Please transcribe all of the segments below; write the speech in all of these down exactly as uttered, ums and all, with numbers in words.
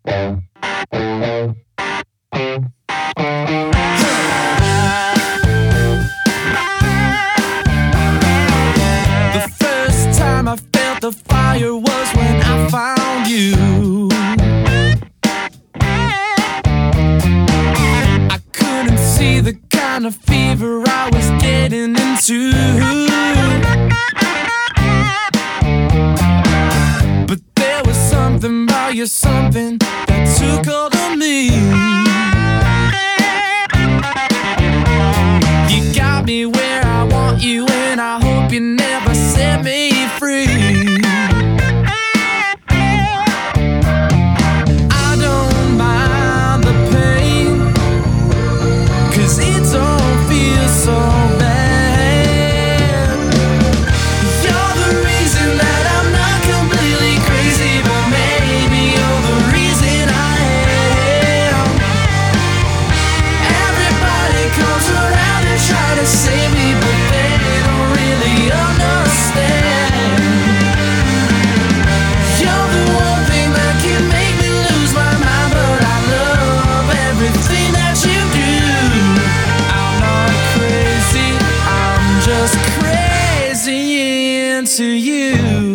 The first time I felt the fire was when I found you. I couldn't see the kind of fever I was getting into, but there was something about you, something that took hold of me. You got me where I want you, and I hope you never set me free. I don't mind the pain, 'cause it don't feel so bad. You're the reason that I'm not completely crazy, but maybe you're the reason I am. Everybody comes around and try to save me, but they don't really understand. You're the one thing that can make me lose my mind, but I love everything that you do. I'm not crazy, I'm just crazy into you.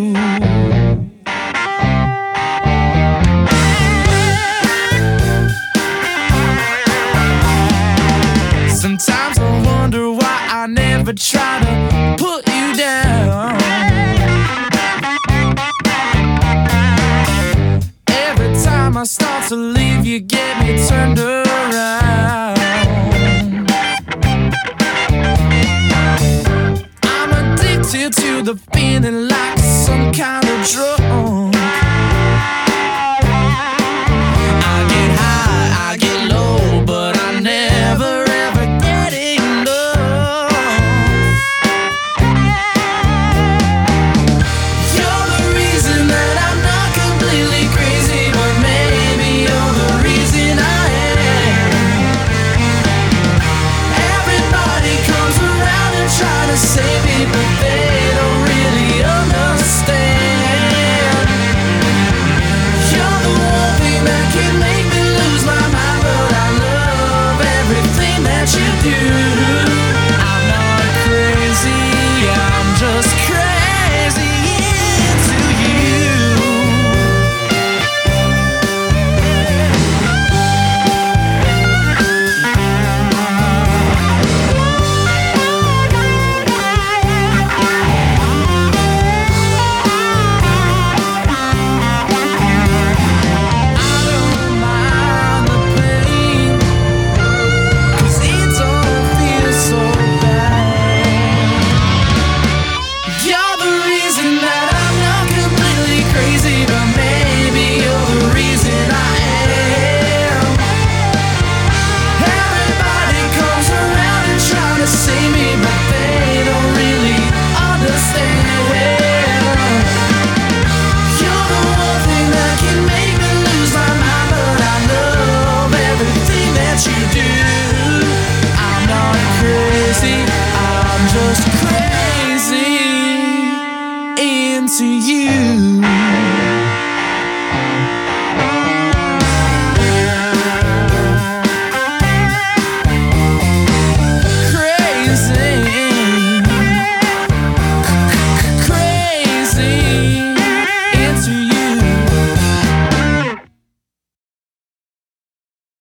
Sometimes I wonder why I never try to put you down. Every time I start to leave, you get me turned around. I'm addicted to the feeling like some kind of drug.